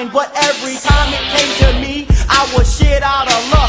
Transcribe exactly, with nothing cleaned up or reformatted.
mine, but every time it came to me, I was shit out of luck.